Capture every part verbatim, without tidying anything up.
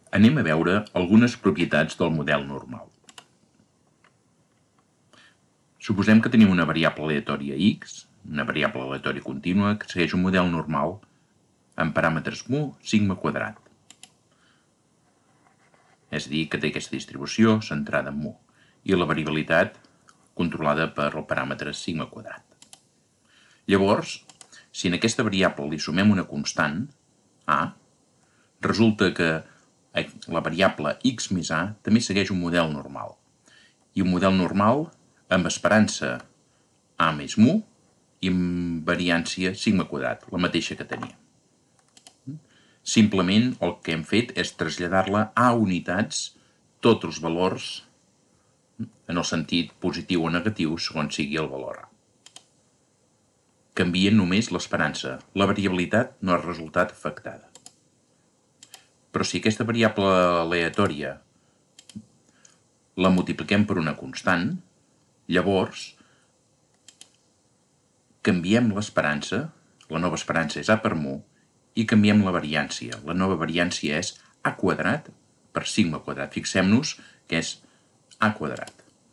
Anem a veure algunes propietats del model normal. Suposem que tenim una variable aleatòria x, una variable aleatòria contínua que segueix un model normal amb paràmetres mu, sigma quadrat. És a dir, que té aquesta distribució centrada en mu i la variabilitat controlada per el paràmetre sigma quadrat. Llavors, si en aquesta variable li sumem una constant, a, resulta que la variable x més a també segueix un model normal. I un model normal amb esperança a més mu i amb variància sigma quadrat, la mateixa que teníem. Simplement el que hem fet és traslladar-la a unitats tots els valors en el sentit positiu o negatiu segons sigui el valor a. Canvien només l'esperança, la variabilitat no ha resultat afectada. Però si aquesta variable aleatòria la multipliquem per una constant, llavors canviem l'esperança, la nova esperança és a per mu, i canviem la variància. La nova variància és a quadrat per sigma quadrat. Fixem-nos que és a quadrat.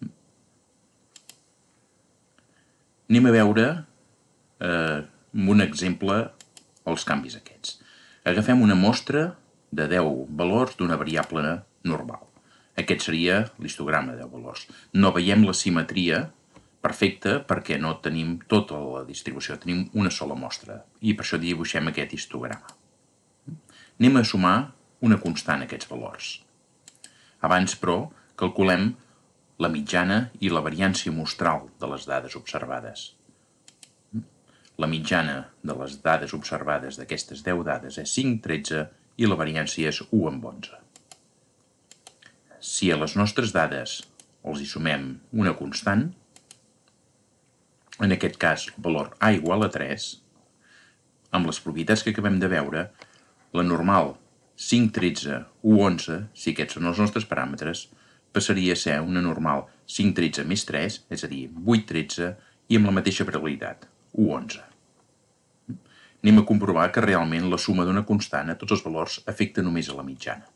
Anem a veure eh, amb un exemple els canvis aquests. Agafem una mostra de deu valors d'una variable normal. Aquest seria l'histograma de deu valors. No veiem la simetria perfecta perquè no tenim tota la distribució, tenim una sola mostra i per això dibuixem aquest histograma. Anem a sumar una constant a aquests valors. Abans, però, calculem la mitjana i la variància mostral de les dades observades. La mitjana de les dades observades d'aquestes deu dades és cinc, tretze i la variància és u amb onze. Si a les nostres dades els hi sumem una constant, en aquest cas el valor a igual a tres, amb les propietats que acabem de veure, la normal cinc, tretze, u, onze, si aquests són els nostres paràmetres, passaria a ser una normal cinc, tretze més tres, és a dir, vuit, tretze, i amb la mateixa probabilitat, u, onze. Anem a comprovar que realment la suma d'una constant a tots els valors afecta només a la mitjana.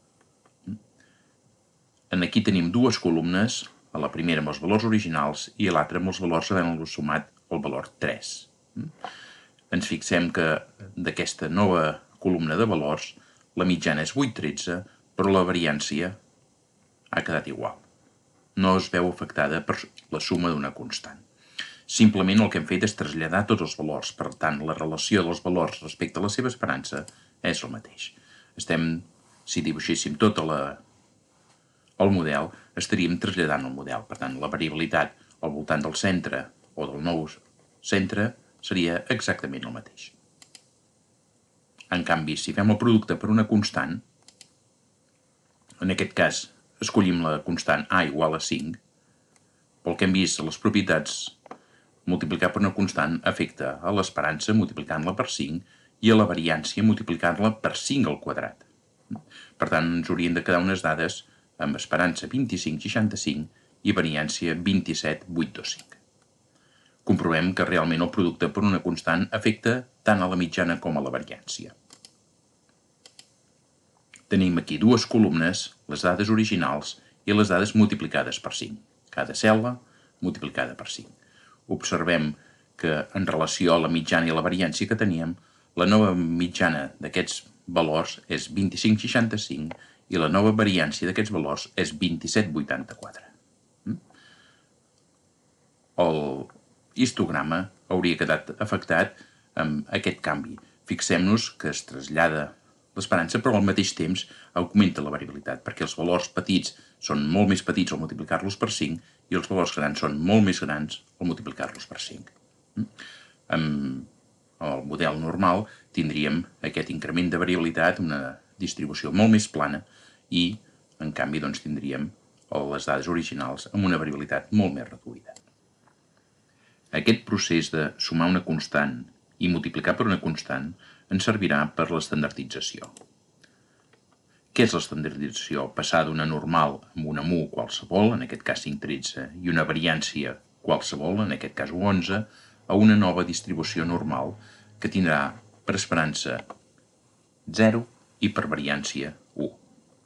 Aquí tenim dues columnes, a la primera amb els valors originals i a l'altra amb els valors havent-los sumat el valor tres. Ens fixem que d'aquesta nova columna de valors la mitjana és vuit, tretze, però la variància ha quedat igual. No es veu afectada per la suma d'una constant. Simplement el que hem fet és traslladar tots els valors, per tant la relació dels valors respecte a la seva esperança és el mateix. Estem, si dibuixéssim tot el model, estaríem traslladant el model. Per tant, la variabilitat al voltant del centre o del nou centre seria exactament el mateix. En canvi, si fem el producte per una constant, en aquest cas escollim la constant a igual a cinc, pel que hem vist a les propietats, multiplicar per una constant afecta a l'esperança multiplicant-la per cinc i a la variància multiplicant-la per cinc al quadrat. Per tant, ens haurien de quedar unes dades amb esperança vint-i-cinc, seixanta-cinc i variància vint-i-set, vuitanta-cinc. Comprovem que realment el producte per una constant afecta tant a la mitjana com a la variància. Tenim aquí dues columnes, les dades originals i les dades multiplicades per cinc. Cada cel·la multiplicada per cinc. Observem que en relació a la mitjana i la variància que teníem, la nova mitjana d'aquests valors és vint-i-cinc, seixanta-cinc i la nova variància d'aquests valors és vint-i-set, vuitanta-quatre. El histograma hauria quedat afectat amb aquest canvi. Fixem-nos que es trasllada l'esperança, però al mateix temps augmenta la variabilitat, perquè els valors petits són molt més petits al multiplicar-los per cinc i els valors grans són molt més grans al multiplicar-los per cinc. Amb el model normal tindríem aquest increment de variabilitat, una distribució molt més plana i, en canvi, doncs, tindríem les dades originals amb una variabilitat molt més reduïda. Aquest procés de sumar una constant i multiplicar per una constant ens servirà per l'estandardització. Què és l'estandardització? Passar d'una normal amb una mu qualsevol, en aquest cas cinc, tretze, i una variància qualsevol, en aquest cas u, onze, a una nova distribució normal que tindrà per esperança zero i per variància u.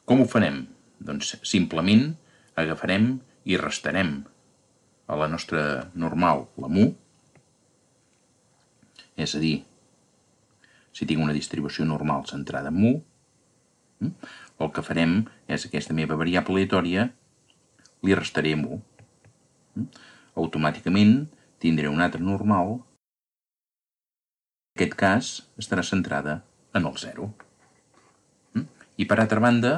Com ho farem? Doncs simplement agafarem i restarem a la nostra normal la mu, és a dir, si tinc una distribució normal centrada en mu, el que farem és aquesta meva variable aleatòria li restaré mu. Automàticament tindré una altra normal, en aquest cas estarà centrada en el zero. I per altra banda,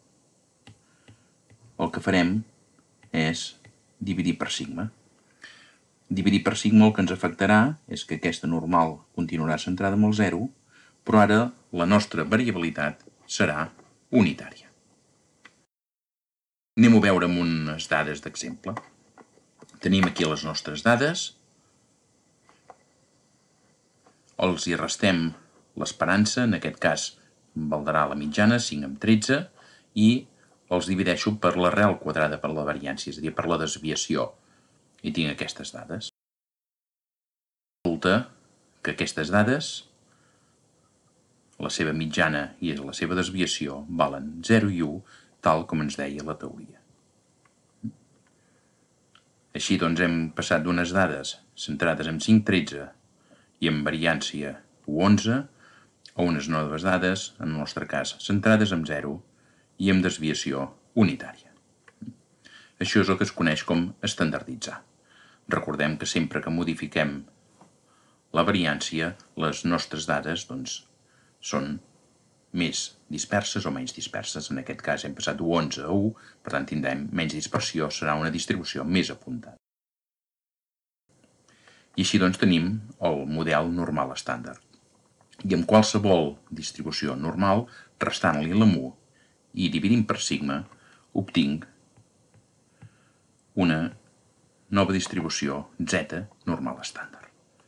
el que farem és dividir per sigma. Dividir per sigma el que ens afectarà és que aquesta normal continuarà centrada en el zero, però ara la nostra variabilitat serà unitària. Anem a veure amb unes dades d'exemple. Tenim aquí les nostres dades, els hi restem l'esperança, en aquest cas valdrà la mitjana, cinc amb tretze, i els divideixo per l'arrel quadrada per la variància, és a dir, per la desviació, i tinc aquestes dades. Resulta que aquestes dades, la seva mitjana i la seva desviació, valen zero i u, tal com ens deia la teoria. Així doncs hem passat d'unes dades centrades en cinc tretze i en variància u onze a unes noves dades, en el nostre cas, centrades en zero i amb desviació unitària. Això és el que es coneix com estandarditzar. Recordem que sempre que modifiquem la variància, les nostres dades doncs, són més disperses o menys disperses. En aquest cas hem passat d'u onze a u, per tant tindrem menys dispersió, serà una distribució més apuntada. I així doncs tenim el model normal estàndard. I amb qualsevol distribució normal, restant-li la mu i dividint per sigma, obtinc una nova distribució z normal estàndard.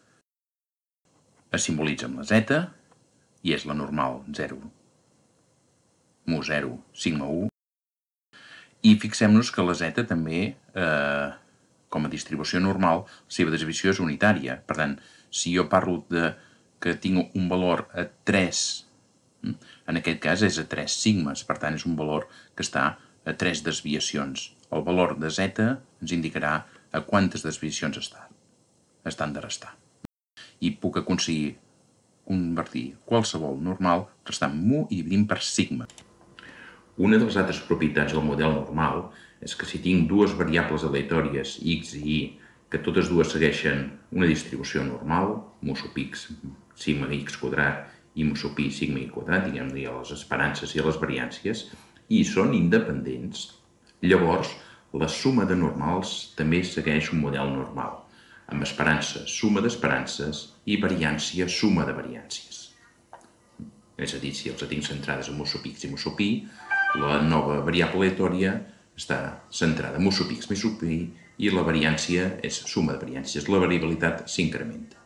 Es simbolitza amb la z, i és la normal zero, mu zero, sigma u, i fixem-nos que la z també, eh, com a distribució normal, la seva desviació és unitària. Per tant, si jo parlo de que tinc un valor a tres, en aquest cas és a tres sigmes, per tant és un valor que està a tres desviacions. El valor de z ens indicarà a quantes desviacions està, estan de restar. I puc aconseguir convertir qualsevol normal restant mu i dividint per sigma. Una de les altres propietats del model normal és que si tinc dues variables aleatòries, x i y, que totes dues segueixen una distribució normal, mu sub x, sigma x quadrat, i mu sub y, sigma y quadrat, diguem-ne a les esperances i a les variàncies, i són independents, llavors la suma de normals també segueix un model normal, amb esperança suma d'esperances i variància suma de variàncies. És a dir, si els tinc centrades en mu sub x i mu sub y, la nova variable aleatòria està centrada en mu sub x més sub y i la variància és suma de variàncies. La variabilitat s'incrementa.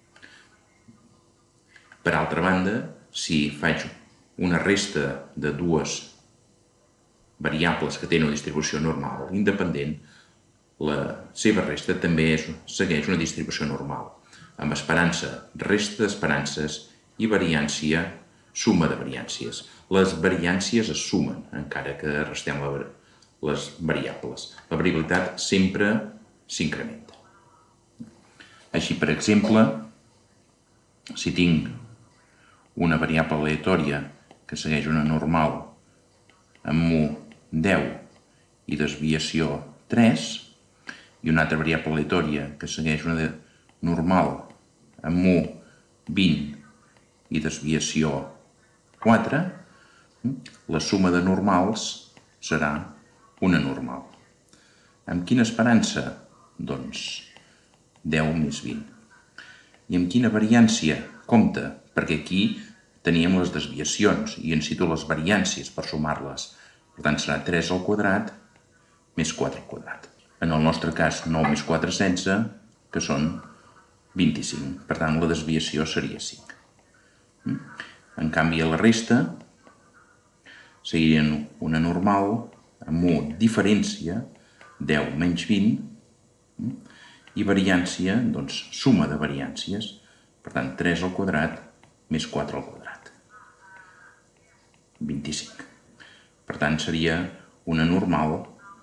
Per altra banda, si faig una resta de dues variables que tenen una distribució normal independent, la seva resta també és, segueix una distribució normal, amb esperança resta d'esperances i variància suma de variàncies. Les variàncies es sumen, encara que restem la, les variables. La variabilitat sempre s'incrementa. Així, per exemple, si tinc una variable aleatòria que segueix una normal amb mu deu i desviació tres, i una altra variable aleatòria que segueix una normal amb mu vint i desviació quatre, la suma de normals serà una normal. Amb quina esperança? Doncs deu més vint. I amb quina variància? Compte, perquè aquí teníem les desviacions i en situ les variàncies per sumar-les. Per tant, serà tres al quadrat més quatre al quadrat. En el nostre cas, nou més quatre, setze, que són vint-i-cinc. Per tant, la desviació seria cinc. En canvi, a la resta seguirien una normal amb mu diferència, deu menys vint, i variància, doncs, suma de variàncies. Per tant, tres al quadrat més quatre al quadrat. vint-i-cinc. Per tant, seria una normal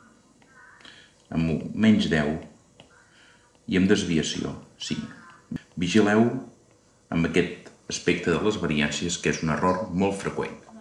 amb menys deu i amb desviació cinc. Vigileu amb aquest aspecte de les variàncies, que és un error molt freqüent.